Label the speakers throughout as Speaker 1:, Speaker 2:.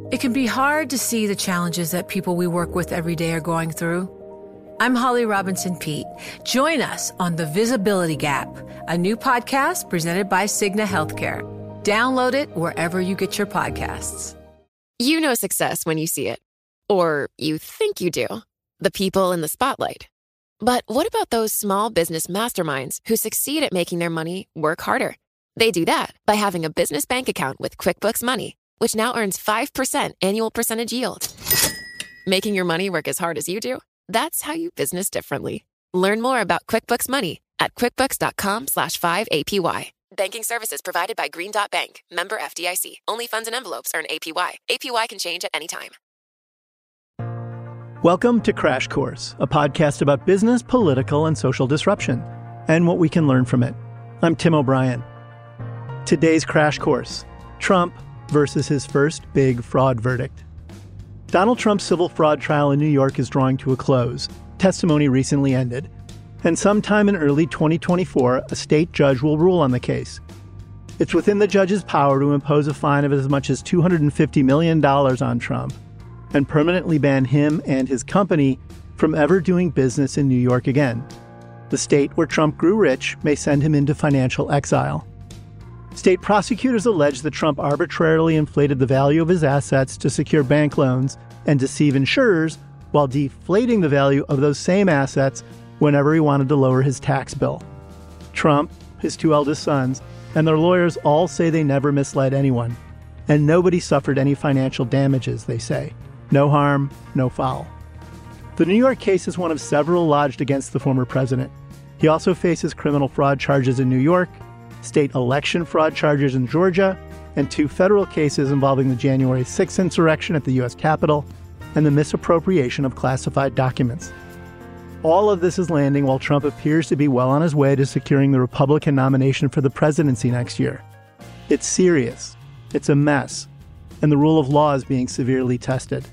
Speaker 1: It can be hard to see the challenges that people we work with every day are going through. I'm Holly Robinson Peete. Join us on The Visibility Gap, a new podcast presented by Cigna Healthcare. Download it wherever you get your podcasts.
Speaker 2: You know success when you see it. Or you think you do. The people in the spotlight. But what about those small business masterminds who succeed at making their money work harder? They do that by having a business bank account with QuickBooks Money, which now earns 5% annual percentage yield. Making your money work as hard as you do? That's how you business differently. Learn more about QuickBooks Money at quickbooks.com/5APY. Banking services provided by Green Dot Bank. Member FDIC. Only funds and envelopes earn APY. APY can change at any time.
Speaker 3: Welcome to Crash Course, a podcast about business, political, and social disruption, and what we can learn from it. I'm Tim O'Brien. Today's Crash Course, Trump versus his first big fraud verdict. Donald Trump's civil fraud trial in New York is drawing to a close. Testimony recently ended. And sometime in early 2024, a state judge will rule on the case. It's within the judge's power to impose a fine of as much as $250 million on Trump and permanently ban him and his company from ever doing business in New York again. The state where Trump grew rich may send him into financial exile. State prosecutors allege that Trump arbitrarily inflated the value of his assets to secure bank loans and deceive insurers while deflating the value of those same assets whenever he wanted to lower his tax bill. Trump, his two eldest sons, and their lawyers all say they never misled anyone, and nobody suffered any financial damages, they say. No harm, no foul. The New York case is one of several lodged against the former president. He also faces criminal fraud charges in New York, state election fraud charges in Georgia, and two federal cases involving the January 6th insurrection at the U.S. Capitol and the misappropriation of classified documents. All of this is landing while Trump appears to be well on his way to securing the Republican nomination for the presidency next year. It's serious, it's a mess, and the rule of law is being severely tested.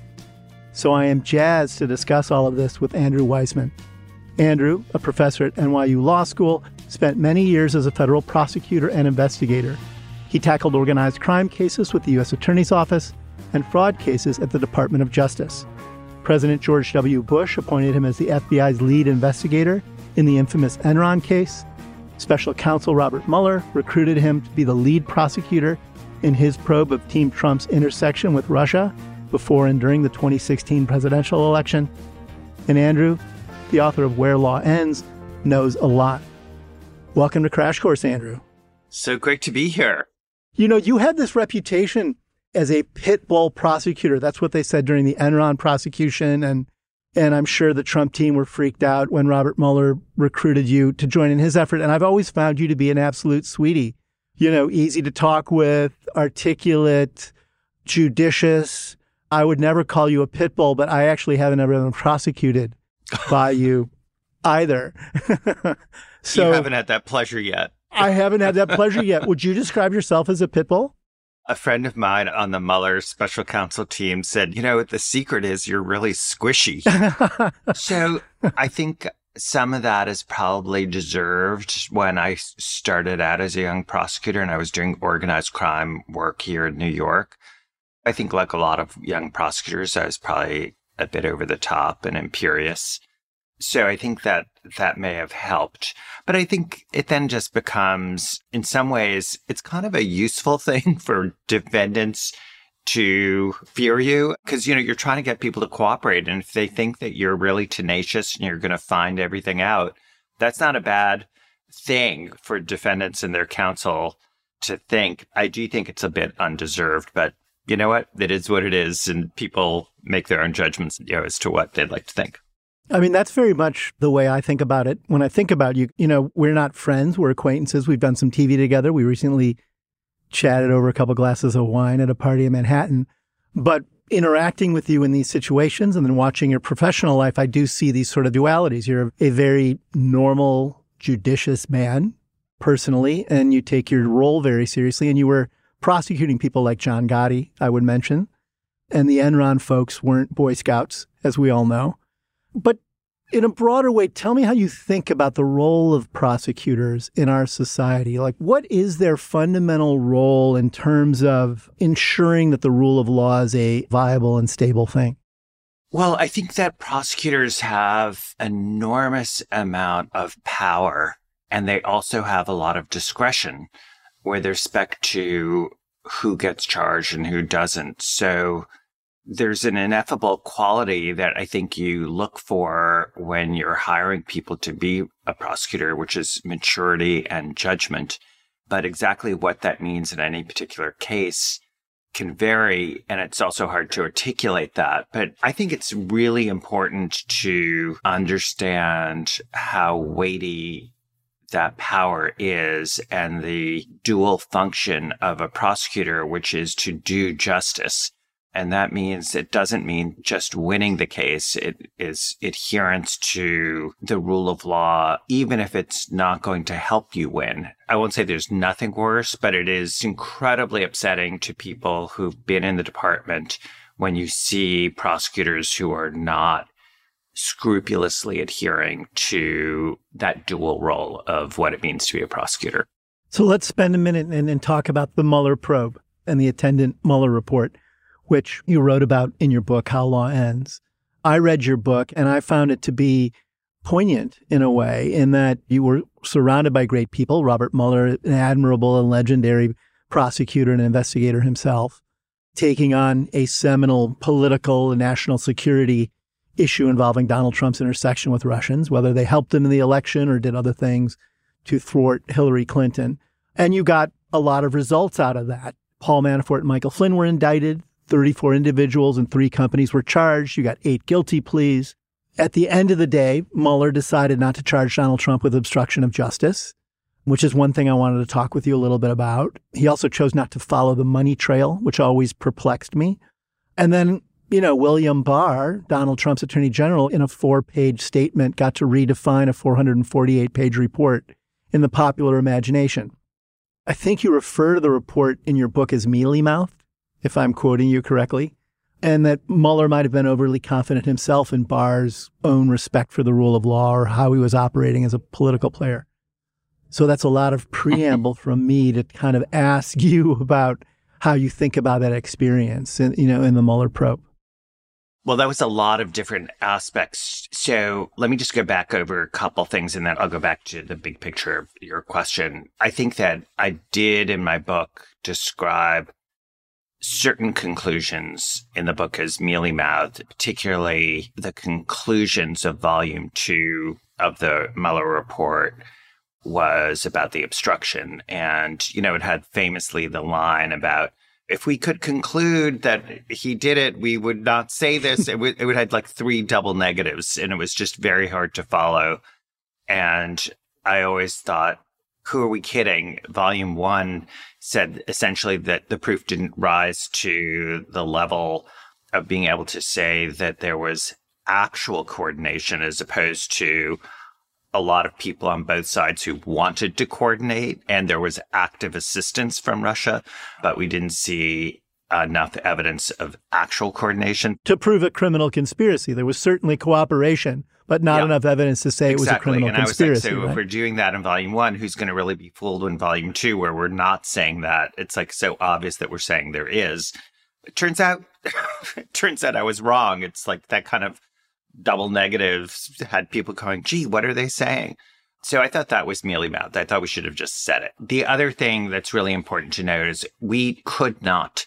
Speaker 3: So I am jazzed to discuss all of this with Andrew Weissmann. Andrew, a professor at NYU Law School, spent many years as a federal prosecutor and investigator. He tackled organized crime cases with the U.S. Attorney's Office and fraud cases at the Department of Justice. President George W. Bush appointed him as the FBI's lead investigator in the infamous Enron case. Special counsel Robert Mueller recruited him to be the lead prosecutor in his probe of Team Trump's intersection with Russia before and during the 2016 presidential election. And Andrew, the author of Where Law Ends, knows a lot. Welcome to Crash Course, Andrew.
Speaker 4: So great to be here.
Speaker 3: You know, you had this reputation as a pit bull prosecutor. That's what they said during the Enron prosecution. And I'm sure the Trump team were freaked out when Robert Mueller recruited you to join in his effort. And I've always found you to be an absolute sweetie. You know, easy to talk with, articulate, judicious. I would never call you a pit bull, but I actually haven't ever been prosecuted by you either.
Speaker 4: So you haven't had that pleasure yet.
Speaker 3: I haven't had that pleasure yet. Would you describe yourself as a pit bull?
Speaker 4: A friend of mine on the Mueller special counsel team said, you know, the secret is you're really squishy. So I think some of that is probably deserved. When I started out as a young prosecutor and I was doing organized crime work here in New York, I think like a lot of young prosecutors, I was probably a bit over the top and imperious. So I think that may have helped. But I think it then just becomes, in some ways, it's kind of a useful thing for defendants to fear you because, you know, you're trying to get people to cooperate. And if they think that you're really tenacious and you're going to find everything out, that's not a bad thing for defendants and their counsel to think. I do think it's a bit undeserved, but you know what? It is what it is. And people make their own judgments, you know, as to what they'd like to think.
Speaker 3: I mean, that's very much the way I think about it. When I think about you, you know, we're not friends, we're acquaintances. We've done some TV together. We recently chatted over a couple glasses of wine at a party in Manhattan. But interacting with you in these situations and then watching your professional life, I do see these sort of dualities. You're a very normal, judicious man personally, and you take your role very seriously. And you were prosecuting people like John Gotti, I would mention. And the Enron folks weren't Boy Scouts, as we all know. But in a broader way, tell me how you think about the role of prosecutors in our society. Like, what is their fundamental role in terms of ensuring that the rule of law is a viable and stable thing?
Speaker 4: Well, I think that prosecutors have enormous amount of power, and they also have a lot of discretion with respect to who gets charged and who doesn't. So there's an ineffable quality that I think you look for when you're hiring people to be a prosecutor, which is maturity and judgment. But exactly what that means in any particular case can vary, and it's also hard to articulate that. But I think it's really important to understand how weighty that power is and the dual function of a prosecutor, which is to do justice. And that means it doesn't mean just winning the case. It is adherence to the rule of law, even if it's not going to help you win. I won't say there's nothing worse, but it is incredibly upsetting to people who've been in the department when you see prosecutors who are not scrupulously adhering to that dual role of what it means to be a prosecutor.
Speaker 3: So let's spend a minute and talk about the Mueller probe and the attendant Mueller report, which you wrote about in your book, How Law Ends. I read your book and I found it to be poignant in a way, in that you were surrounded by great people. Robert Mueller, an admirable and legendary prosecutor and investigator himself, taking on a seminal political and national security issue involving Donald Trump's intersection with Russians, whether they helped him in the election or did other things to thwart Hillary Clinton. And you got a lot of results out of that. Paul Manafort and Michael Flynn were indicted. 34 individuals and 3 companies were charged. You got 8 guilty pleas. At the end of the day, Mueller decided not to charge Donald Trump with obstruction of justice, which is one thing I wanted to talk with you a little bit about. He also chose not to follow the money trail, which always perplexed me. And then, William Barr, Donald Trump's attorney general, in a 4-page statement, got to redefine a 448-page report in the popular imagination. I think you refer to the report in your book as mealy-mouthed, if I'm quoting you correctly, and that Mueller might have been overly confident himself in Barr's own respect for the rule of law or how he was operating as a political player. So that's a lot of preamble from me to kind of ask you about how you think about that experience in the Mueller probe.
Speaker 4: Well, that was a lot of different aspects. So let me just go back over a couple things, and then I'll go back to the big picture of your question. I think that I did in my book describe certain conclusions in the book as mealy-mouthed, particularly the conclusions of volume 2 of the Mueller report was about the obstruction. And, it had famously the line about, if we could conclude that he did it, we would not say this. It would have like 3 double negatives, and it was just very hard to follow. And I always thought, who are we kidding? Volume 1 said essentially that the proof didn't rise to the level of being able to say that there was actual coordination, as opposed to a lot of people on both sides who wanted to coordinate, and there was active assistance from Russia, but we didn't see enough evidence of actual coordination.
Speaker 3: To prove a criminal conspiracy. There was certainly cooperation, but not enough evidence to say it was a criminal conspiracy.
Speaker 4: I was like, so if we're doing that in volume 1, who's going to really be fooled in volume 2, where we're not saying that? It's like so obvious that we're saying there is. It turns out I was wrong. It's like that kind of double negatives had people going, gee, what are they saying? So I thought that was mealy-mouthed. I thought we should have just said it. The other thing that's really important to note is we could not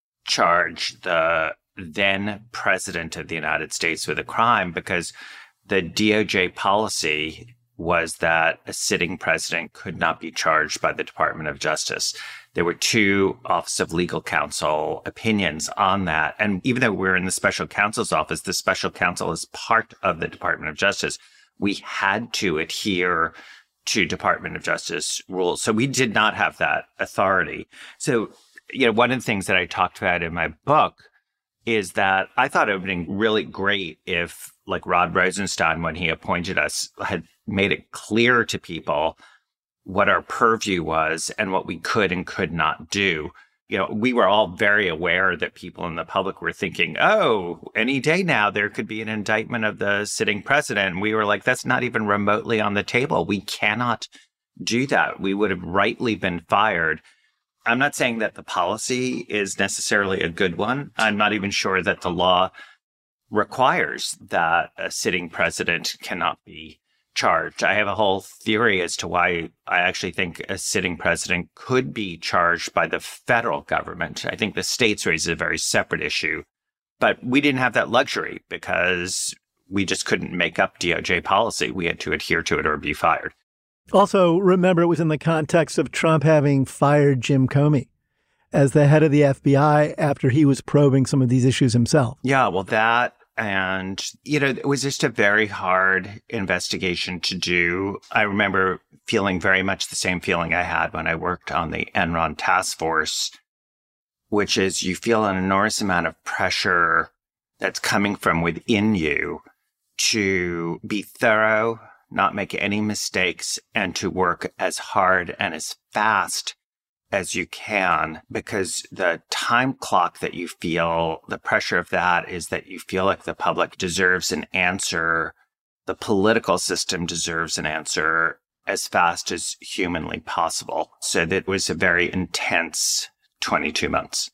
Speaker 4: charge the then president of the United States with a crime, because the DOJ policy was that a sitting president could not be charged by the Department of Justice. There were 2 Office of Legal Counsel opinions on that. And even though we're in the special counsel's office, the special counsel is part of the Department of Justice. We had to adhere to Department of Justice rules. So we did not have that authority. So, one of the things that I talked about in my book is that I thought it would have been really great if, like Rod Rosenstein, when he appointed us, had made it clear to people what our purview was and what we could and could not do. we were all very aware that people in the public were thinking, oh, any day now there could be an indictment of the sitting president. And we were like, that's not even remotely on the table. We cannot do that. We would have rightly been fired. I'm not saying that the policy is necessarily a good one. I'm not even sure that the law requires that a sitting president cannot be charged. I have a whole theory as to why I actually think a sitting president could be charged by the federal government. I think the states raise a very separate issue, but we didn't have that luxury because we just couldn't make up DOJ policy. We had to adhere to it or be fired.
Speaker 3: Also, remember, it was in the context of Trump having fired Jim Comey as the head of the FBI after he was probing some of these issues himself.
Speaker 4: Yeah, well, that and, it was just a very hard investigation to do. I remember feeling very much the same feeling I had when I worked on the Enron task force, which is you feel an enormous amount of pressure that's coming from within you to be thorough, not make any mistakes, and to work as hard and as fast as you can, because the time clock that you feel, the pressure of that is that you feel like the public deserves an answer. The political system deserves an answer as fast as humanly possible. So that was a very intense 22 months.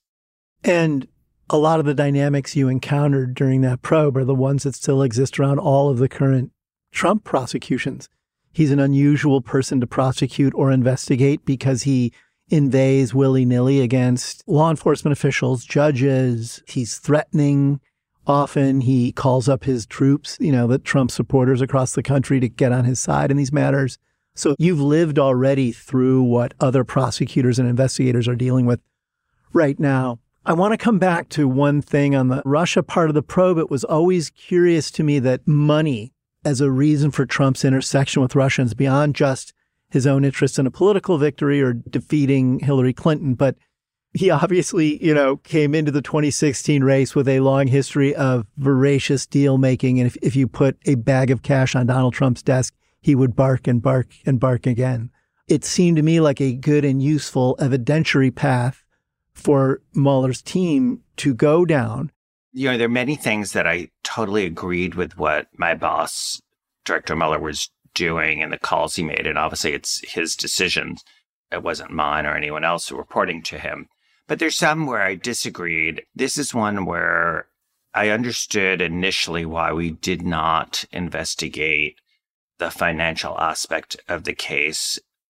Speaker 3: And a lot of the dynamics you encountered during that probe are the ones that still exist around all of the current Trump prosecutions. He's an unusual person to prosecute or investigate because he inveighs willy-nilly against law enforcement officials, judges. He's threatening. Often he calls up his troops, the Trump supporters across the country, to get on his side in these matters. So you've lived already through what other prosecutors and investigators are dealing with right now. I want to come back to one thing on the Russia part of the probe. It was always curious to me that money as a reason for Trump's intersection with Russians beyond just his own interest in a political victory or defeating Hillary Clinton. But he obviously, came into the 2016 race with a long history of voracious deal making. And if you put a bag of cash on Donald Trump's desk, he would bark and bark and bark again. It seemed to me like a good and useful evidentiary path for Mueller's team to go down.
Speaker 4: There are many things that I totally agreed with what my boss, Director Mueller, was doing and the calls he made. And obviously it's his decision. It wasn't mine or anyone else reporting to him. But there's some where I disagreed. This is one where I understood initially why we did not investigate the financial aspect of the case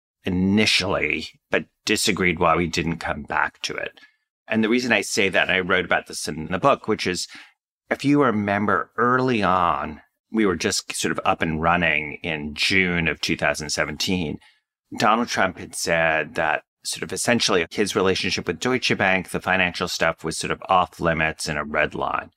Speaker 4: initially, but disagreed why we didn't come back to it. And the reason I say that, and I wrote about this in the book, which is, if you remember early on, we were just sort of up and running in June of 2017. Donald Trump had said that sort of essentially his relationship with Deutsche Bank, the financial stuff, was sort of off limits and a red line.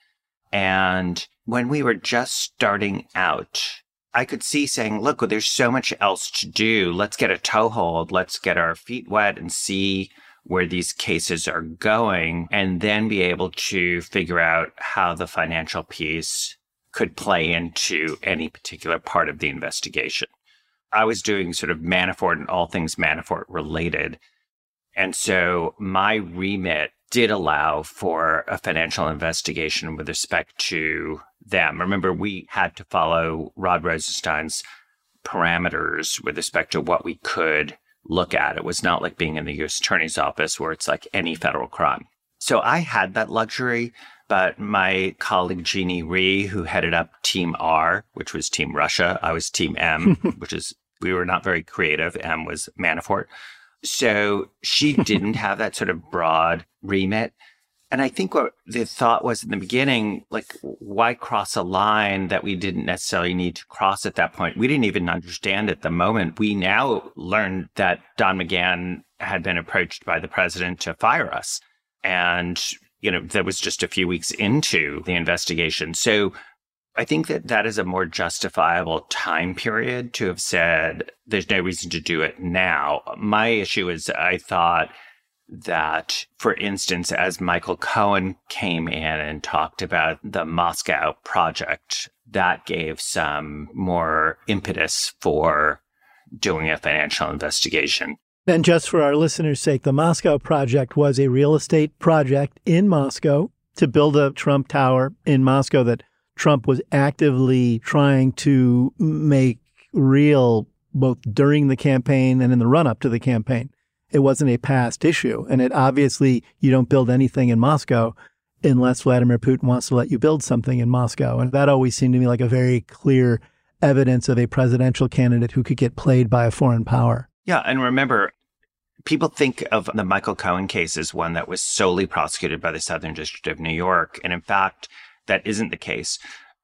Speaker 4: And when we were just starting out, I could see saying, look, well, there's so much else to do. Let's get a toehold. Let's get our feet wet and see where these cases are going, and then be able to figure out how the financial piece could play into any particular part of the investigation. I was doing sort of Manafort and all things Manafort related. And so my remit did allow for a financial investigation with respect to them. Remember, we had to follow Rod Rosenstein's parameters with respect to what we could look at. It was not like being in the U.S. Attorney's Office where it's like any federal crime. So I had that luxury, but my colleague Jeannie Rhee, who headed up Team R, which was Team Russia, I was Team M, which is, we were not very creative. M was Manafort. So she didn't have that sort of broad remit. And I think what the thought was in the beginning, like, why cross a line that we didn't necessarily need to cross at that point? We didn't even understand at the moment. We now learned that Don McGahn had been approached by the president to fire us. And, that was just a few weeks into the investigation. So I think that that is a more justifiable time period to have said there's no reason to do it now. My issue is I thought that, for instance, as Michael Cohen came in and talked about the Moscow project, that gave some more impetus for doing a financial investigation.
Speaker 3: And just for our listeners' sake, the Moscow project was a real estate project in Moscow to build a Trump Tower in Moscow that Trump was actively trying to make real both during the campaign and in the run-up to the campaign. It wasn't a past issue. And it obviously, you don't build anything in Moscow unless Vladimir Putin wants to let you build something in Moscow. And that always seemed to me like a very clear evidence of a presidential candidate who could get played by a foreign power.
Speaker 4: Yeah. And remember, people think of the Michael Cohen case as one that was solely prosecuted by the Southern District of New York. And in fact, that isn't the case.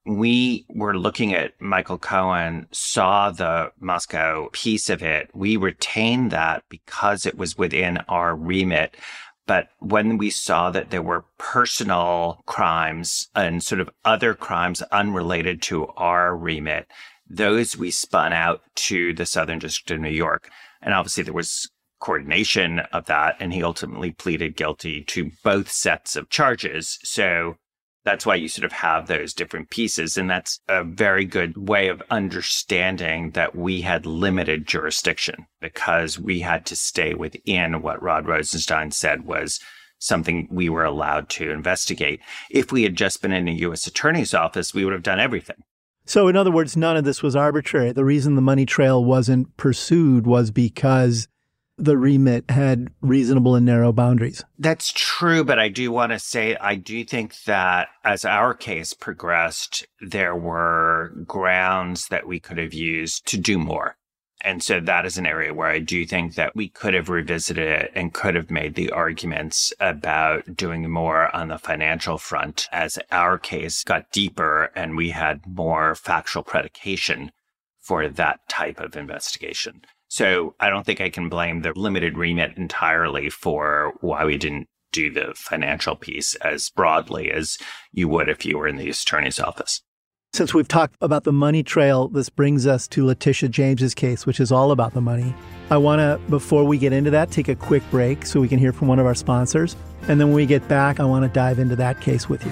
Speaker 4: We were looking at Michael Cohen, saw the Moscow piece of it. We retained that because it was within our remit. But when we saw that there were personal crimes and sort of other crimes unrelated to our remit, those we spun out to the Southern District of New York. And obviously there was coordination of that, and he ultimately pleaded guilty to both sets of charges. So that's why you sort of have those different pieces. And that's a very good way of understanding that we had limited jurisdiction because we had to stay within what Rod Rosenstein said was something we were allowed to investigate. If we had just been in a U.S. attorney's office, we would have done everything.
Speaker 3: So in other words, none of this was arbitrary. The reason the money trail wasn't pursued was because the remit had reasonable and narrow boundaries.
Speaker 4: That's true, but I do want to say, I do think that as our case progressed, there were grounds that we could have used to do more. And so that is an area where I do think that we could have revisited it and could have made the arguments about doing more on the financial front as our case got deeper and we had more factual predication for that type of investigation. So I don't think I can blame the limited remit entirely for why we didn't do the financial piece as broadly as you would if you were in the U.S. Attorney's Office.
Speaker 3: Since we've talked about the money trail, this brings us to Letitia James's case, which is all about the money. I want to, before we get into that, take a quick break so we can hear from one of our sponsors. And then when we get back, I want to dive into that case with you.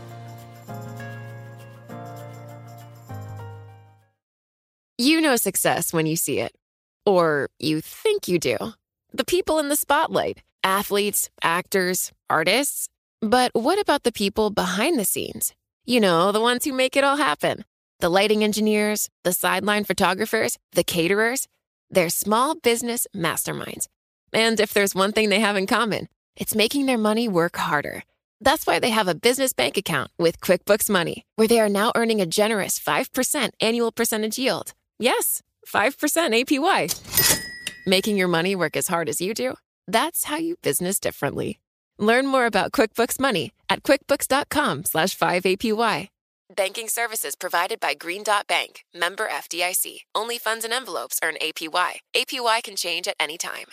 Speaker 2: You know success when you see it. Or you think you do. The people in the spotlight, athletes, actors, artists. But what about the people behind the scenes? You know, the ones who make it all happen. The lighting engineers, the sideline photographers, the caterers. They're small business masterminds. And if there's one thing they have in common, it's making their money work harder. That's why they have a business bank account with QuickBooks Money, where they are now earning a generous 5% annual percentage yield. Yes, 5% APY. Making your money work as hard as you do? That's how you business differently. Learn more about QuickBooks Money at quickbooks.com/5APY. Banking services provided by Green Dot Bank, member FDIC. Only funds and envelopes earn APY. APY can change at any time.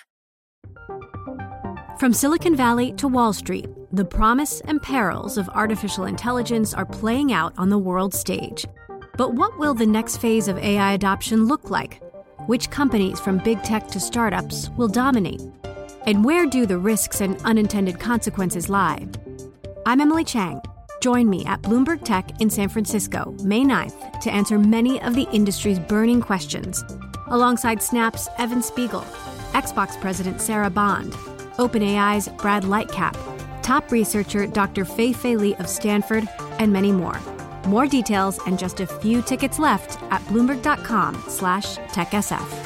Speaker 5: From Silicon Valley to Wall Street, the promise and perils of artificial intelligence are playing out on the world stage. But what will the next phase of AI adoption look like? Which companies, from big tech to startups, will dominate? And where do the risks and unintended consequences lie? I'm Emily Chang. Join me at Bloomberg Tech in San Francisco, May 9th, to answer many of the industry's burning questions, alongside Snap's Evan Spiegel, Xbox President Sarah Bond, OpenAI's Brad Lightcap, top researcher Dr. Fei-Fei Li of Stanford, and many more. More details and just a few tickets left at Bloomberg.com/TechSF.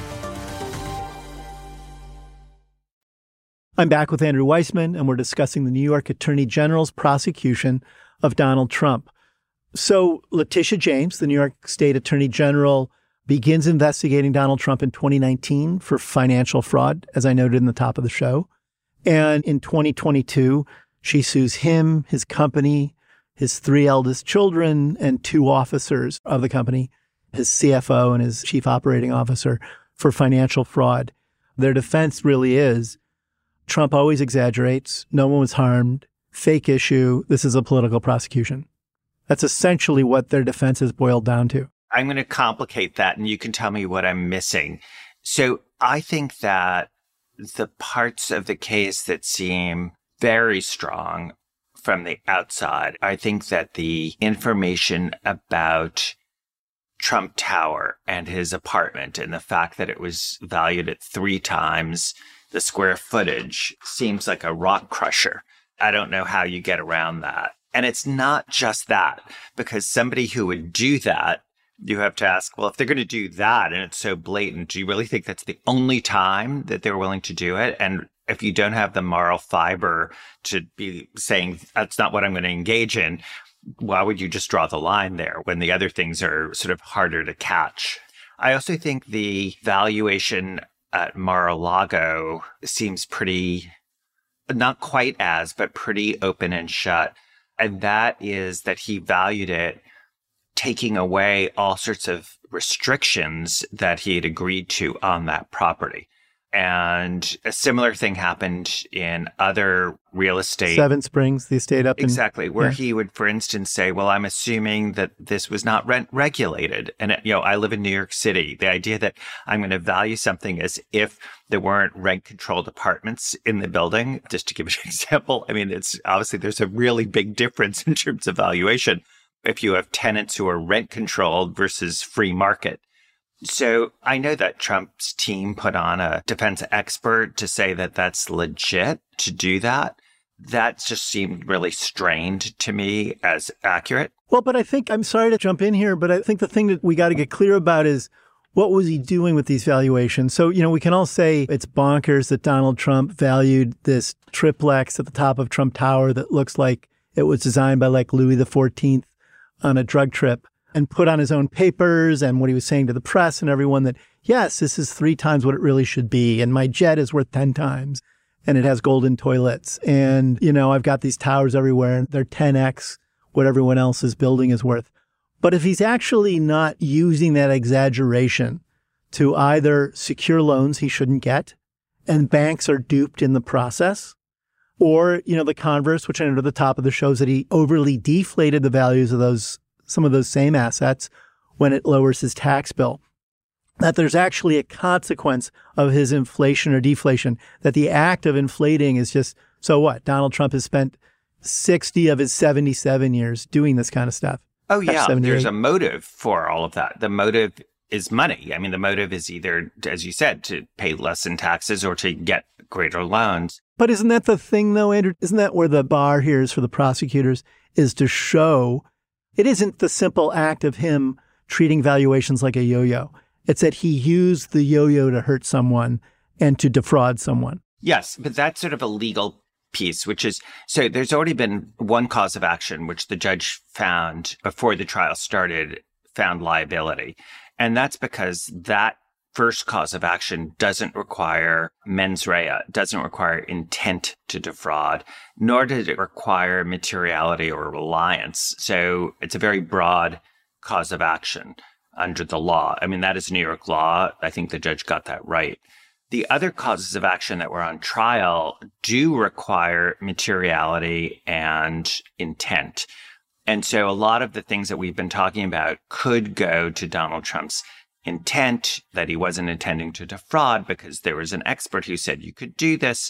Speaker 3: I'm back with Andrew Weissmann, and we're discussing the New York Attorney General's prosecution of Donald Trump. So Letitia James, the New York State Attorney General, begins investigating Donald Trump in 2019 for financial fraud, as I noted in the top of the show. And in 2022, she sues him, his company, his 3 eldest children, and 2 officers of the company, his CFO and his chief operating officer, for financial fraud. Their defense really is, Trump always exaggerates, no one was harmed, fake issue, this is a political prosecution. That's essentially what their defense is boiled down to.
Speaker 4: I'm going to complicate that, and you can tell me what I'm missing. So I think that the parts of the case that seem very strong from the outside, I think that the information about Trump Tower and his apartment and the fact that it was valued at 3 times the square footage seems like a rock crusher. I don't know how you get around that. And it's not just that, because somebody who would do that, you have to ask, well, if they're going to do that and it's so blatant, do you really think that's the only time that they're willing to do it? And if you don't have the moral fiber to be saying, that's not what I'm going to engage in, why would you just draw the line there when the other things are sort of harder to catch? I also think the valuation at Mar-a-Lago seems pretty, not quite as, but pretty open and shut. And that is that he valued it taking away all sorts of restrictions that he had agreed to on that property. And a similar thing happened in other real estate.
Speaker 3: Seven Springs, the estate up in...
Speaker 4: Exactly, where he would, for instance, say, well, I'm assuming that this was not rent regulated. And, I live in New York City. The idea that I'm going to value something as if there weren't rent-controlled apartments in the building, just to give an example, I mean, it's obviously there's a really big difference in terms of valuation if you have tenants who are rent-controlled versus free market. So I know that Trump's team put on a defense expert to say that that's legit to do that. That just seemed really strained to me as accurate.
Speaker 3: Well, but I think, I'm sorry to jump in here, but I think the thing that we got to get clear about is what was he doing with these valuations? So, we can all say it's bonkers that Donald Trump valued this triplex at the top of Trump Tower that looks like it was designed by like Louis XIV on a drug trip, and put on his own papers and what he was saying to the press and everyone that, yes, this is 3 times what it really should be. And my jet is worth 10 times and it has golden toilets. And, I've got these towers everywhere and they're 10x what everyone else's building is worth. But if he's actually not using that exaggeration to either secure loans he shouldn't get and banks are duped in the process, or, the converse, which I know at the top of the show is that he overly deflated the values of some of those same assets when it lowers his tax bill, that there's actually a consequence of his inflation or deflation, that the act of inflating is just, so what? Donald Trump has spent 60 of his 77 years doing this kind of stuff.
Speaker 4: Oh, yeah. There's a motive for all of that. The motive is money. I mean, the motive is either, as you said, to pay less in taxes or to get greater loans.
Speaker 3: But isn't that the thing, though, Andrew? Isn't that where the bar here is for the prosecutors, is to show it isn't the simple act of him treating valuations like a yo-yo. It's that he used the yo-yo to hurt someone and to defraud someone.
Speaker 4: Yes, but that's sort of a legal piece, which is, so there's already been one cause of action, which the judge found before the trial started, found liability. And that's because that first cause of action doesn't require mens rea, doesn't require intent to defraud, nor did it require materiality or reliance. So it's a very broad cause of action under the law. I mean, that is New York law. I think the judge got that right. The other causes of action that were on trial do require materiality and intent. And so a lot of the things that we've been talking about could go to Donald Trump's intent, that he wasn't intending to defraud because there was an expert who said you could do this,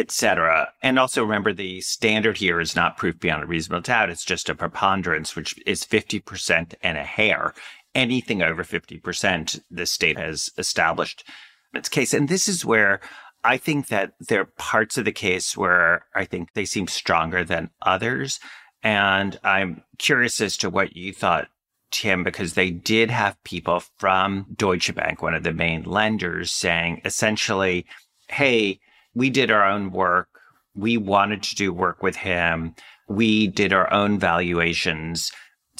Speaker 4: etc. And also remember, the standard here is not proof beyond a reasonable doubt. It's just a preponderance, which is 50% and a hair. Anything over 50%, the state has established its case. And this is where I think that there are parts of the case where I think they seem stronger than others. And I'm curious as to what you thought, Tim, because they did have people from Deutsche Bank, one of the main lenders, saying essentially, hey, we did our own work. We wanted to do work with him. We did our own valuations.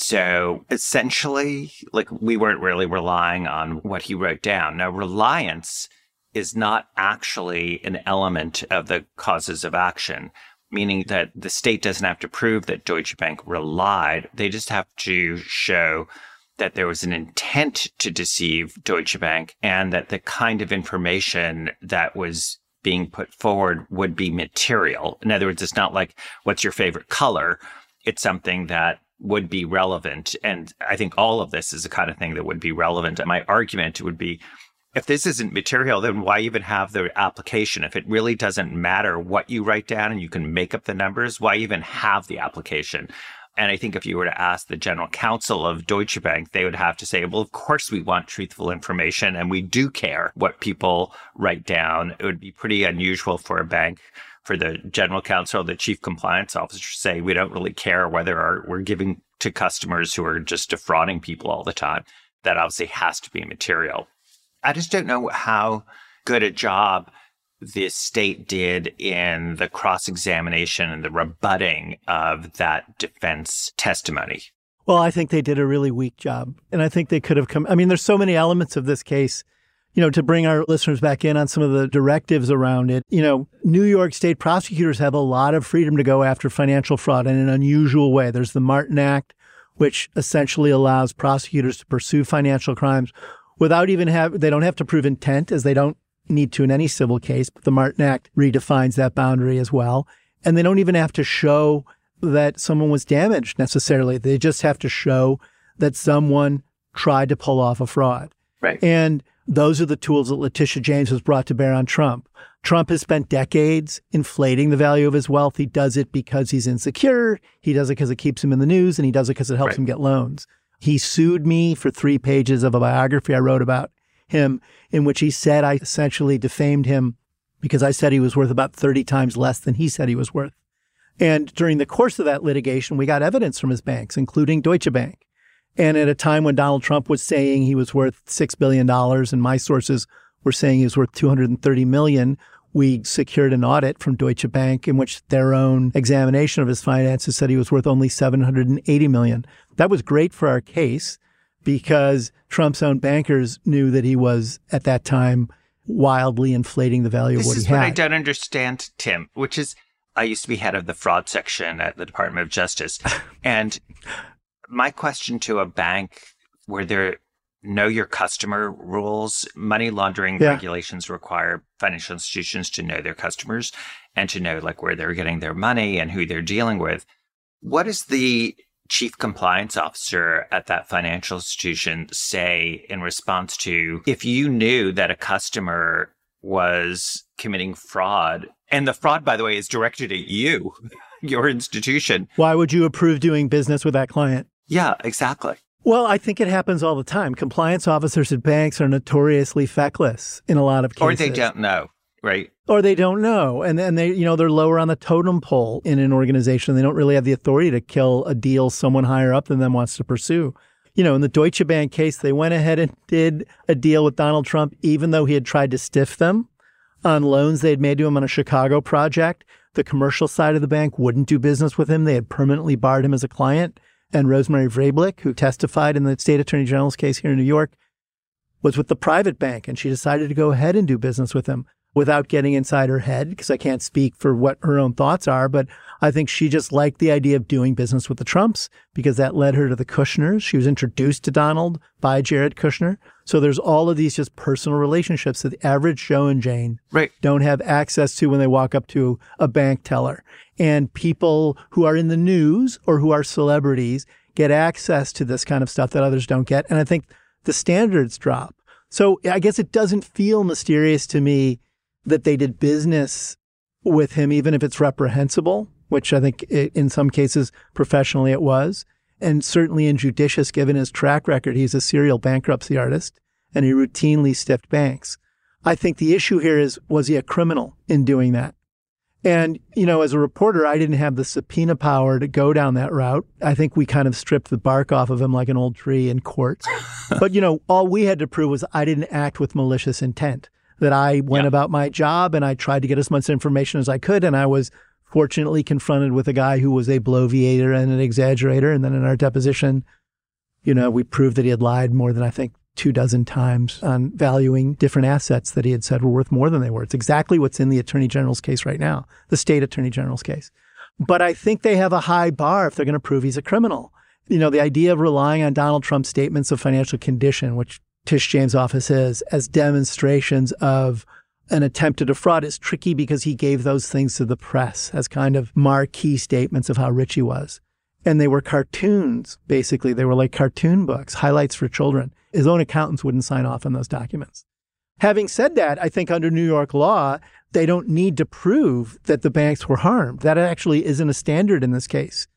Speaker 4: So essentially, like, we weren't really relying on what he wrote down. Now, reliance is not actually an element of the causes of action, meaning that the state doesn't have to prove that Deutsche Bank relied. They just have to show that there was an intent to deceive Deutsche Bank and that the kind of information that was being put forward would be material. In other words, it's not like, what's your favorite color? It's something that would be relevant. And I think all of this is the kind of thing that would be relevant. And my argument would be, if this isn't material, then why even have the application? If it really doesn't matter what you write down and you can make up the numbers, why even have the application? And I think if you were to ask the general counsel of Deutsche Bank, they would have to say, well, of course we want truthful information and we do care what people write down. It would be pretty unusual for a bank, for the general counsel, the chief compliance officer to say, we don't really care whether we're giving to customers who are just defrauding people all the time. That obviously has to be material. I just don't know how good a job the state did in the cross-examination and the rebutting of that defense testimony.
Speaker 3: Well, I think they did a really weak job. And I think they could have come. I mean, there's so many elements of this case, to bring our listeners back in on some of the directives around it. New York State prosecutors have a lot of freedom to go after financial fraud in an unusual way. There's the Martin Act, which essentially allows prosecutors to pursue financial crimes without they don't have to prove intent, as they don't need to in any civil case, but the Martin Act redefines that boundary as well. And they don't even have to show that someone was damaged necessarily. They just have to show that someone tried to pull off a fraud.
Speaker 4: Right.
Speaker 3: And those are the tools that Letitia James has brought to bear on Trump. Trump has spent decades inflating the value of his wealth. He does it because he's insecure. He does it because it keeps him in the news, and he does it because it helps him get loans. He sued me for 3 pages of a biography I wrote about him, in which he said I essentially defamed him because I said he was worth about 30 times less than he said he was worth. And during the course of that litigation, we got evidence from his banks, including Deutsche Bank. And at a time when Donald Trump was saying he was worth $6 billion, and my sources were saying he was worth $230 million, we secured an audit from Deutsche Bank in which their own examination of his finances said he was worth only $780 million. That was great for our case, because Trump's own bankers knew that he was, at that time, wildly inflating the value of what he had.
Speaker 4: This is what I don't understand, Tim, which is, I used to be head of the fraud section at the Department of Justice. And my question to a bank, where there know your customer rules, money laundering regulations require financial institutions to know their customers and to know where they're getting their money and who they're dealing with. What is the chief compliance officer at that financial institution say in response to, if you knew that a customer was committing fraud, and the fraud, by the way, is directed at you, your institution?
Speaker 3: Why would you approve doing business with that client?
Speaker 4: Yeah, exactly.
Speaker 3: Well, I think it happens all the time. Compliance officers at banks are notoriously feckless in a lot of cases.
Speaker 4: Or they don't know, right?
Speaker 3: Or they don't know. And they, they're lower on the totem pole in an organization. They don't really have the authority to kill a deal someone higher up than them wants to pursue. In the Deutsche Bank case, they went ahead and did a deal with Donald Trump, even though he had tried to stiff them on loans they had made to him on a Chicago project. The commercial side of the bank wouldn't do business with him. They had permanently barred him as a client. And Rosemary Vrablic, who testified in the state attorney general's case here in New York, was with the private bank. And she decided to go ahead and do business with him without getting inside her head, because I can't speak for what her own thoughts are. But I think she just liked the idea of doing business with the Trumps, because that led her to the Kushners. She was introduced to Donald by Jared Kushner. So there's all of these just personal relationships that the average Joe and Jane don't have access to when they walk up to a bank teller. And people who are in the news or who are celebrities get access to this kind of stuff that others don't get. And I think the standards drop. So I guess it doesn't feel mysterious to me that they did business with him, even if it's reprehensible, which I think in some cases professionally it was, and certainly injudicious given his track record. He's a serial bankruptcy artist, and he routinely stiffed banks. I think the issue here is, was he a criminal in doing that? And, as a reporter, I didn't have the subpoena power to go down that route. I think we kind of stripped the bark off of him like an old tree in court. But, all we had to prove was I didn't act with malicious intent, that I went about my job and I tried to get as much information as I could. And I was fortunately confronted with a guy who was a bloviator and an exaggerator. And then in our deposition, we proved that he had lied more than, I think, 24 times on valuing different assets that he had said were worth more than they were. It's exactly what's in the Attorney General's case right now, the state Attorney General's case. But I think they have a high bar if they're going to prove he's a criminal. The idea of relying on Donald Trump's statements of financial condition, which Tish James' office is, as demonstrations of an attempt to defraud is tricky, because he gave those things to the press as kind of marquee statements of how rich he was. And they were cartoons, basically. They were like cartoon books, highlights for children. His own accountants wouldn't sign off on those documents. Having said that, I think under New York law, they don't need to prove that the banks were harmed. That actually isn't a standard in this case.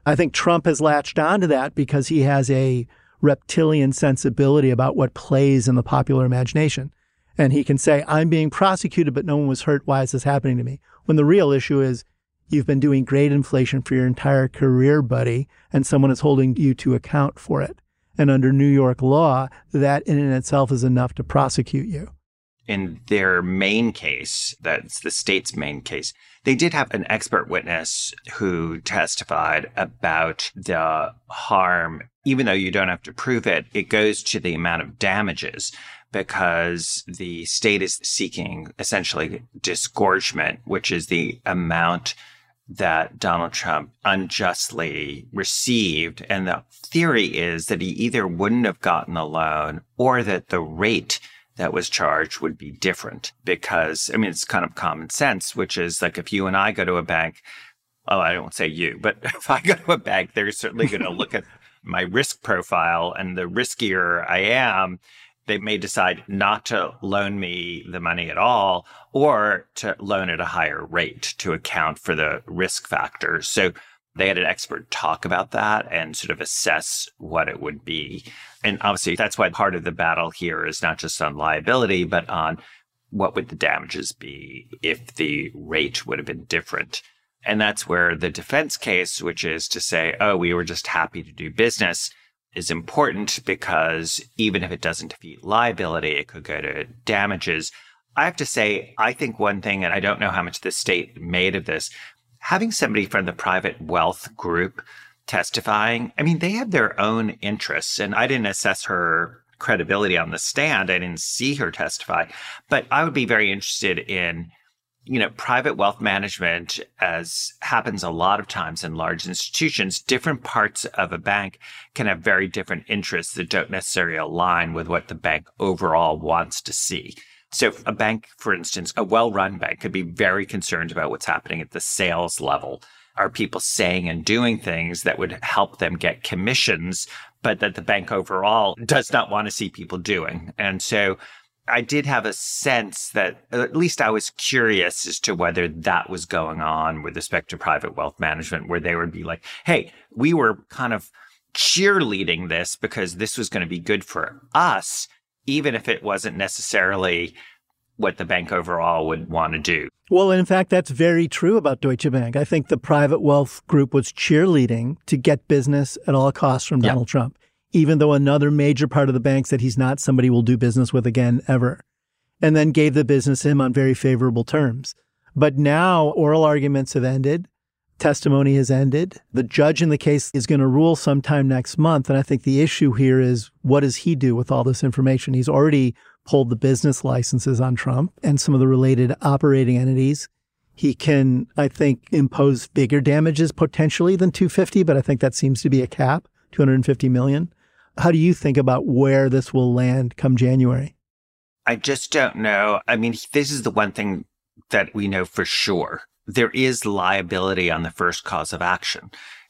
Speaker 3: I think Trump has latched onto that because he has a reptilian sensibility about what plays in the popular imagination. And he can say, I'm being prosecuted, but no one was hurt. Why is this happening to me? When the real issue is you've been doing great inflation for your entire career, buddy, and someone is holding you to account for it. And under New York law, that in and itself is enough to prosecute you.
Speaker 4: In their main case, that's the state's main case, they did have an expert witness who testified about the harm. Even though you don't have to prove it, it goes to the amount of damages because the state is seeking essentially disgorgement, which is the amount that Donald Trump unjustly received. And the theory is that he either wouldn't have gotten a loan or that the rate that was charged would be different because, I mean, it's kind of common sense, which is like if you and I go to a bank, oh, I won't say you, but if I go to a bank, they're certainly going to look at my risk profile, and the riskier I am, they may decide not to loan me the money at all or to loan at a higher rate to account for the risk factors. So they had an expert talk about that and sort of assess what it would be. And obviously, that's why part of the battle here is not just on liability, but on what would the damages be if the rate would have been different. And that's where the defense case, which is to say, oh, we were just happy to do business, is important because even if it doesn't defeat liability, it could go to damages. I have to say, I think one thing, and I don't know how much the state made of this, having somebody from the private wealth group testifying, I mean, they have their own interests. And I didn't assess her credibility on the stand. I didn't see her testify. But I would be very interested in, you know, private wealth management, as happens a lot of times in large institutions. Different parts of a bank can have very different interests that don't necessarily align with what the bank overall wants to see. So a bank, for instance, a well-run bank could be very concerned about what's happening at the sales level. Are people saying and doing things that would help them get commissions, but that the bank overall does not want to see people doing? And so I did have a sense that, at least I was curious as to whether that was going on with respect to private wealth management, where they would be like, hey, we were kind of cheerleading this because this was going to be good for us, even if it wasn't necessarily what the bank overall would want to do.
Speaker 3: Well, in fact, that's very true about Deutsche Bank. I think the private wealth group was cheerleading to get business at all costs from Donald Trump, even though another major part of the bank said he's not somebody we'll do business with again, ever, and then gave the business to him on very favorable terms. But now oral arguments have ended. Testimony has ended. The judge in the case is going to rule sometime next month. And I think the issue here is, what does he do with all this information? He's already pulled the business licenses on Trump and some of the related operating entities. He can, I think, impose bigger damages potentially than $250, but I think that seems to be a cap, $250 million. How do you think about where this will land come January?
Speaker 4: I just don't know. I mean, this is the one thing that we know for sure. There is liability on the first cause of action.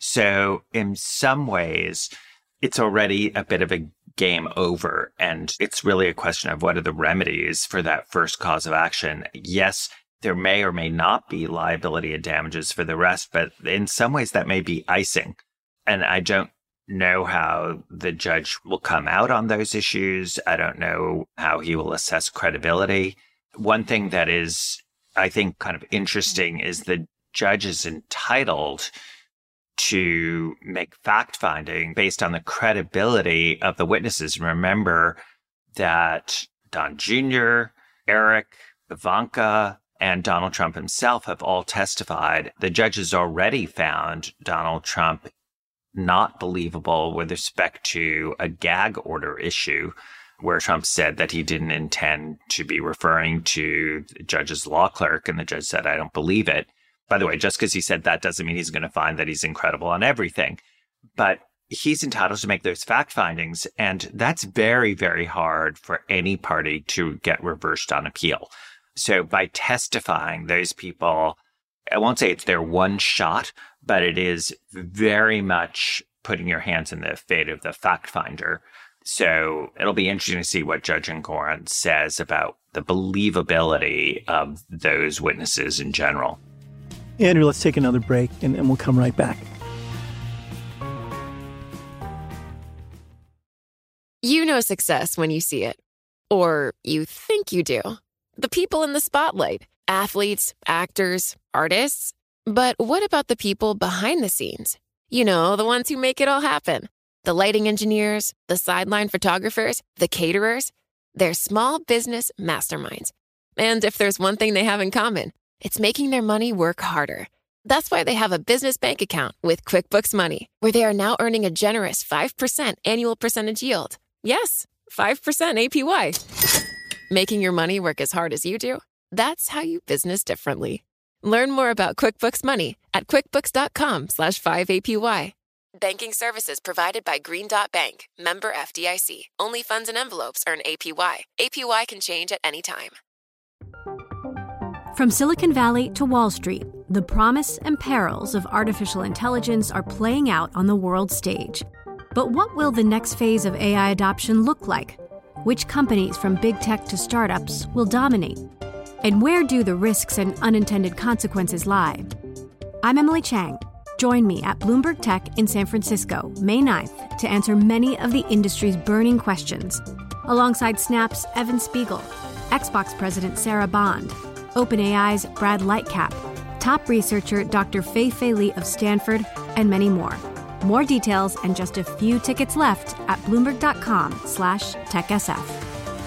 Speaker 4: So in some ways, it's already a bit of a game over. And it's really a question of what are the remedies for that first cause of action. Yes, there may or may not be liability and damages for the rest, but in some ways that may be icing. And I don't know how the judge will come out on those issues. I don't know how he will assess credibility. One thing that is, I think, kind of interesting is the judge is entitled to make fact-finding based on the credibility of the witnesses. Remember that Don Jr., Eric, Ivanka, and Donald Trump himself have all testified. The judge has already found Donald Trump not believable with respect to a gag order issue, where Trump said that he didn't intend to be referring to the judge's law clerk, and the judge said, I don't believe it. By the way, just because he said that doesn't mean he's going to find that he's incredible on everything. But he's entitled to make those fact findings, and that's very, very hard for any party to get reversed on appeal. So by testifying, those people, I won't say it's their one shot, but it is very much putting your hands in the fate of the fact finder. So it'll be interesting to see what Judge Engoron says about the believability of those witnesses in general.
Speaker 3: Andrew, let's take another break and we'll come right back.
Speaker 2: know success when you see it. Or you think you do. The people in the spotlight. Athletes, actors, artists. But what about the people behind the scenes? You know, the ones who make it all happen. The lighting engineers, the sideline photographers, the caterers. They're small business masterminds. And if there's one thing they have in common, it's making their money work harder. That's why they have a business bank account with QuickBooks Money, where they are now earning a generous 5% annual percentage yield. Yes, 5% APY. Making your money work as hard as you do? That's how you business differently. Learn more about QuickBooks Money at quickbooks.com/5APY. Banking services provided by Green Dot Bank, member FDIC. Only funds and envelopes earn APY. APY can change at any time.
Speaker 5: From Silicon Valley to Wall Street, the promise and perils of artificial intelligence are playing out on the world stage. But what will the next phase of AI adoption look like? Which companies from big tech to startups will dominate? And where do the risks and unintended consequences lie? I'm Emily Chang. Join me at Bloomberg Tech in San Francisco, May 9th, to answer many of the industry's burning questions, alongside Snap's Evan Spiegel, Xbox President Sarah Bond, OpenAI's Brad Lightcap, top researcher Dr. Fei-Fei Li of Stanford, and many more. More details and just a few tickets left at Bloomberg.com/TechSF.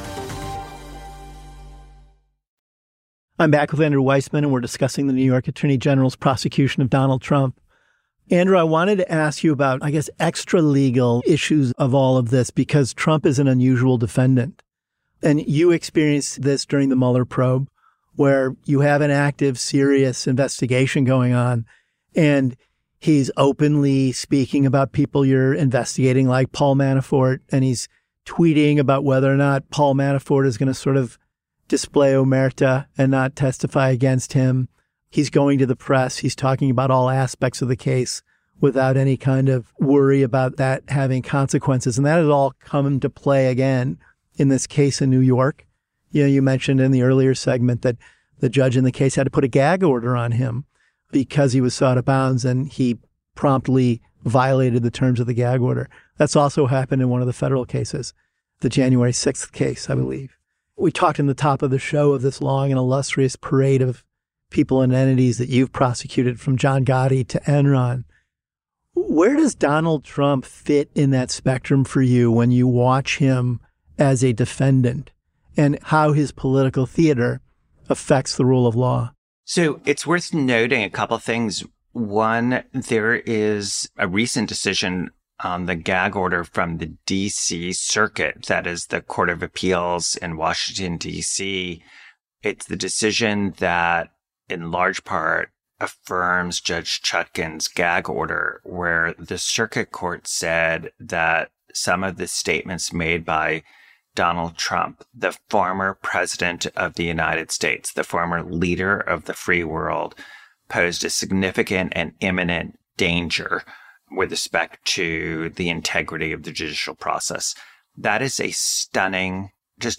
Speaker 3: I'm back with Andrew Weissmann, and we're discussing the New York Attorney General's prosecution of Donald Trump. Andrew, I wanted to ask you about, extra legal issues of all of this, because Trump is an unusual defendant. And you experienced this during the Mueller probe, where you have an active, serious investigation going on, and he's openly speaking about people you're investigating, like Paul Manafort, and he's tweeting about whether or not Paul Manafort is going to sort of display omerta and not testify against him. He's going to the press. He's talking about all aspects of the case without any kind of worry about that having consequences. And that has all come into play again in this case in New York. You know, you mentioned in the earlier segment that the judge in the case had to put a gag order on him because he was so out of bounds, and he promptly violated the terms of the gag order. That's also happened in one of the federal cases, the January 6th case, I believe. We talked in the top of the show of this long and illustrious parade of people and entities that you've prosecuted, from John Gotti to Enron. Where does Donald Trump fit in that spectrum for you when you watch him as a defendant, and how his political theater affects the rule of law?
Speaker 4: So it's worth noting a couple of things. One, there is a recent decision on the gag order from the D.C. Circuit, that is the Court of Appeals in Washington, D.C. It's the decision that, in large part, affirms Judge Chutkan's gag order, where the circuit court said that some of the statements made by Donald Trump, the former president of the United States, the former leader of the free world, posed a significant and imminent danger with respect to the integrity of the judicial process. That is a stunning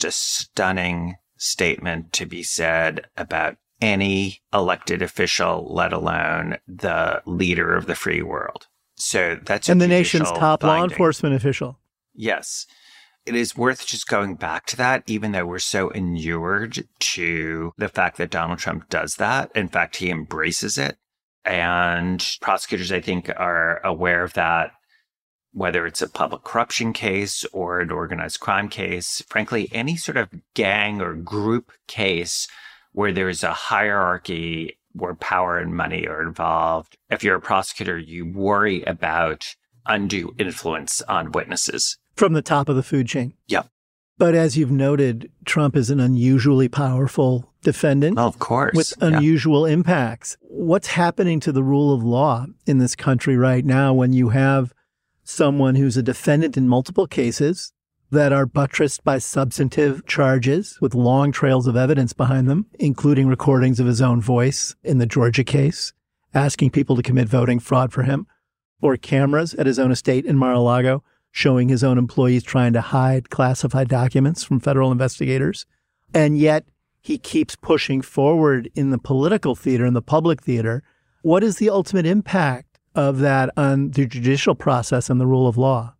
Speaker 4: statement to be said about any elected official, let alone the leader of the free world. So that's
Speaker 3: and the nation's top
Speaker 4: finding.
Speaker 3: Law enforcement official.
Speaker 4: Yes. It is worth just going back to that, even though we're so inured to the fact that Donald Trump does that. In fact, he embraces it. And prosecutors, I think, are aware of that, whether it's a public corruption case or an organized crime case. Frankly, any sort of gang or group case where there's a hierarchy where power and money are involved, if you're a prosecutor, you worry about undue influence on witnesses.
Speaker 3: From the top of the food chain.
Speaker 4: Yep.
Speaker 3: But as you've noted, Trump is an unusually powerful defendant.
Speaker 4: Well, of course.
Speaker 3: With unusual impacts. What's happening to the rule of law in this country right now when you have someone who's a defendant in multiple cases that are buttressed by substantive charges with long trails of evidence behind them, including recordings of his own voice in the Georgia case, asking people to commit voting fraud for him, or cameras at his own estate in Mar-a-Lago showing his own employees trying to hide classified documents from federal investigators. And yet he keeps pushing forward in the political theater, in the public theater. What is the ultimate impact of that on the judicial process and the rule of law?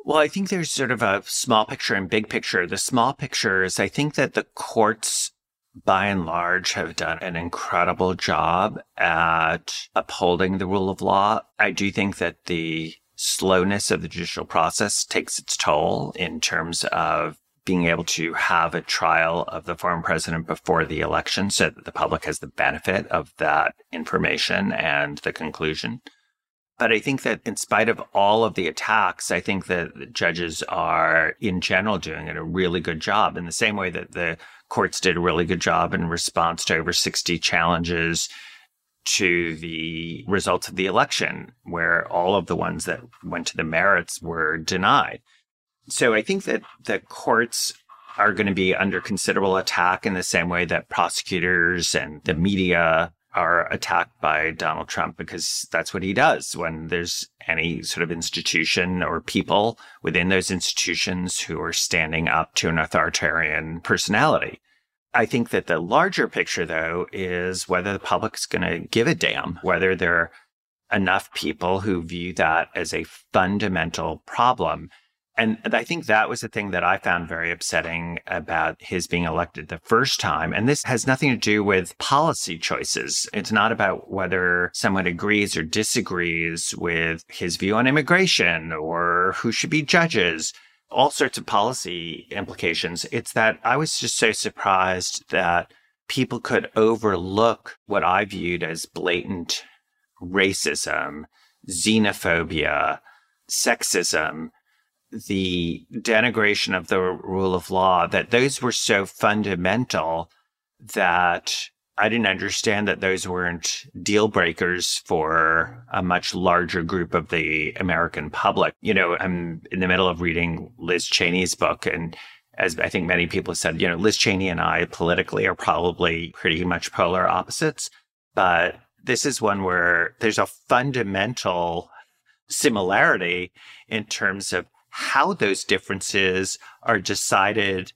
Speaker 4: Well, I think there's sort of a small picture and big picture. The small picture is I think that the courts, by and large, have done an incredible job at upholding the rule of law. I do think that the slowness of the judicial process takes its toll in terms of being able to have a trial of the former president before the election so that the public has the benefit of that information and the conclusion. But I think that in spite of all of the attacks, I think that the judges are, in general, doing a really good job in the same way that the courts did a really good job in response to over 60 challenges to the results of the election, where all of the ones that went to the merits were denied. So I think that the courts are going to be under considerable attack in the same way that prosecutors and the media are attacked by Donald Trump, because that's what he does when there's any sort of institution or people within those institutions who are standing up to an authoritarian personality. I think that the larger picture, though, is whether the public's going to give a damn, whether there are enough people who view that as a fundamental problem. And I think that was the thing that I found very upsetting about his being elected the first time. And this has nothing to do with policy choices. It's not about whether someone agrees or disagrees with his view on immigration or who should be judges, all sorts of policy implications. It's that I was just so surprised that people could overlook what I viewed as blatant racism, xenophobia, sexism, the denigration of the rule of law, that those were so fundamental that I didn't understand that those weren't deal breakers for a much larger group of the American public. You know, I'm in the middle of reading Liz Cheney's book, and as I think many people have said, you know, Liz Cheney and I politically are probably pretty much polar opposites, but this is one where there's a fundamental similarity in terms of how those differences are decided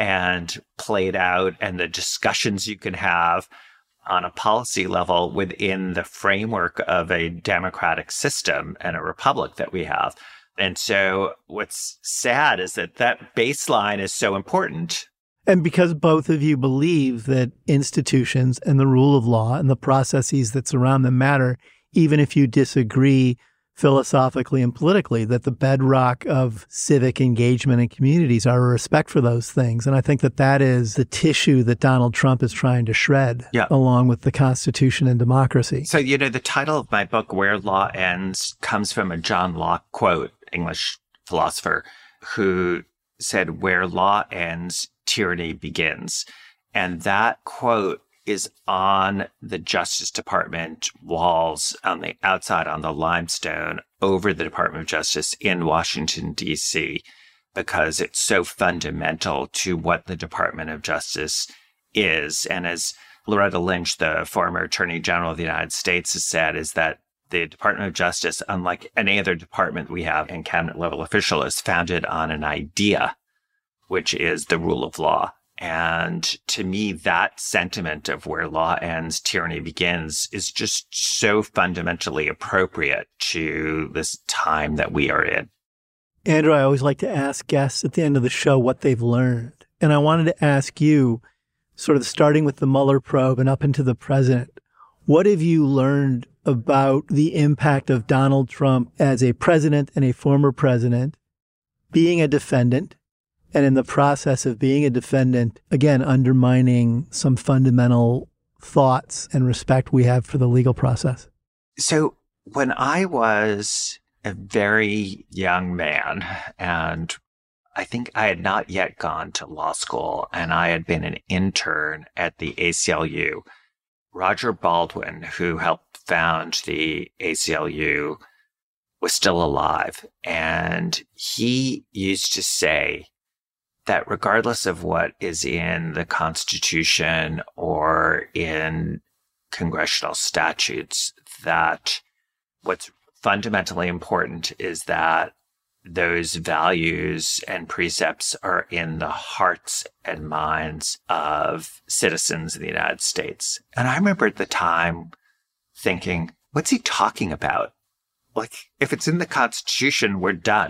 Speaker 4: and played out, and the discussions you can have on a policy level within the framework of a democratic system and a republic that we have. And so what's sad is that that baseline is so important.
Speaker 3: And because both of you believe that institutions and the rule of law and the processes that surround them matter, even if you disagree philosophically and politically, that the bedrock of civic engagement in communities are a respect for those things. And I think that that is the tissue that Donald Trump is trying to shred, along with the Constitution and democracy.
Speaker 4: So, you know, the title of my book, Where Law Ends, comes from a John Locke quote, English philosopher, who said, "Where law ends, tyranny begins." And that quote is on the Justice Department walls on the outside on the limestone over the Department of Justice in Washington, D.C., because it's so fundamental to what the Department of Justice is. And as Loretta Lynch, the former Attorney General of the United States, has said, is that the Department of Justice, unlike any other department we have in cabinet level official, is founded on an idea, which is the rule of law. And to me, that sentiment of where law ends, tyranny begins is just so fundamentally appropriate to this time that we are in.
Speaker 3: Andrew, I always like to ask guests at the end of the show what they've learned. And I wanted to ask you, sort of starting with the Mueller probe and up into the present, what have you learned about the impact of Donald Trump as a president and a former president, being a defendant, and in the process of being a defendant, again, undermining some fundamental thoughts and respect we have for the legal process?
Speaker 4: So when I was a very young man, and I think I had not yet gone to law school, and I had been an intern at the ACLU, Roger Baldwin, who helped found the ACLU, was still alive. And he used to say that regardless of what is in the Constitution or in congressional statutes, that what's fundamentally important is that those values and precepts are in the hearts and minds of citizens in the United States. And I remember at the time thinking, what's he talking about? Like, if it's in the Constitution, we're done.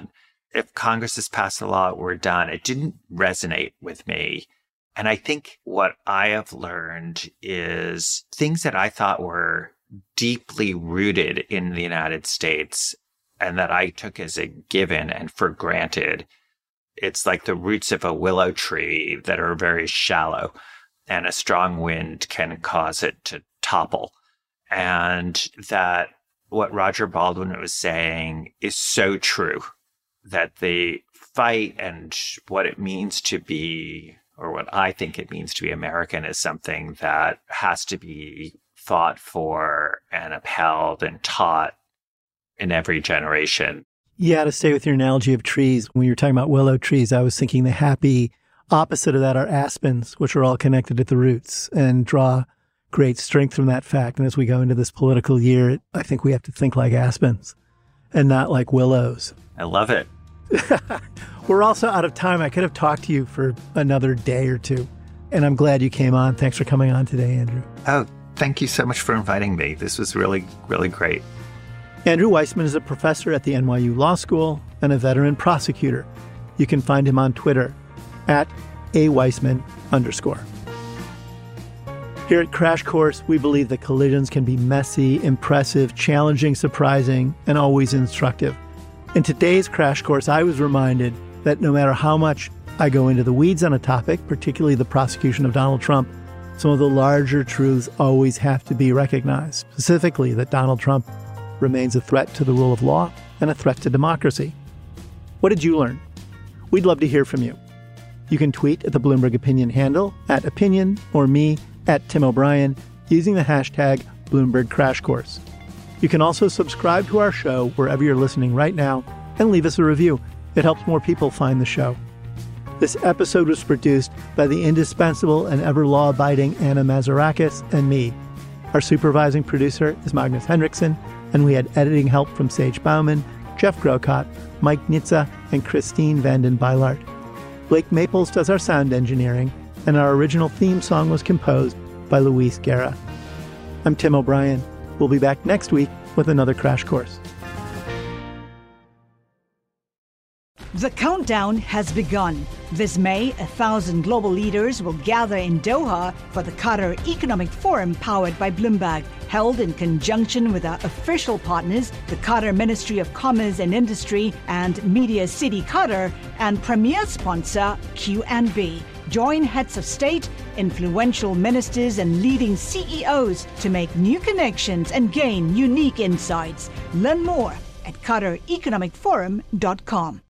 Speaker 4: if Congress has passed a law, we're done. It didn't resonate with me. And I think what I have learned is things that I thought were deeply rooted in the United States and that I took as a given and for granted. It's like the roots of a willow tree that are very shallow, and a strong wind can cause it to topple. And that what Roger Baldwin was saying is so true, that the fight and what it means to be, or what I think it means to be American, is something that has to be fought for and upheld and taught in every generation.
Speaker 3: Yeah, to stay with your analogy of trees, when you were talking about willow trees, I was thinking the happy opposite of that are aspens, which are all connected at the roots and draw great strength from that fact. And as we go into this political year, I think we have to think like aspens and not like willows.
Speaker 4: I love it.
Speaker 3: We're also out of time. I could have talked to you for another day or two, and I'm glad you came on. Thanks for coming on today, Andrew.
Speaker 4: Oh, thank you so much for inviting me. This was really, really great.
Speaker 3: Andrew Weissmann is a professor at the NYU Law School and a veteran prosecutor. You can find him on Twitter at @aweissman_. Here at Crash Course, we believe that collisions can be messy, impressive, challenging, surprising, and always instructive. In today's Crash Course, I was reminded that no matter how much I go into the weeds on a topic, particularly the prosecution of Donald Trump, some of the larger truths always have to be recognized, specifically that Donald Trump remains a threat to the rule of law and a threat to democracy. What did you learn? We'd love to hear from you. You can tweet at the Bloomberg Opinion handle @opinion or me @Tim O'Brien using the hashtag Bloomberg Crash Course. You can also subscribe to our show wherever you're listening right now and leave us a review. It helps more people find the show. This episode was produced by the indispensable and ever law-abiding Anna Mazarakis and me. Our supervising producer is Magnus Henriksen, and we had editing help from Sage Bauman, Jeff Grocott, Mike Nitza, and Christine Vanden Beilart. Blake Maples does our sound engineering, and our original theme song was composed by Luis Guerra. I'm Tim O'Brien. We'll be back next week with another Crash Course.
Speaker 6: The countdown has begun. This May, 1,000 global leaders will gather in Doha for the Qatar Economic Forum powered by Bloomberg, held in conjunction with our official partners, the Qatar Ministry of Commerce and Industry and Media City Qatar, and premier sponsor QNB. Join heads of state, influential ministers, and leading CEOs to make new connections and gain unique insights. Learn more at QatarEconomicForum.com.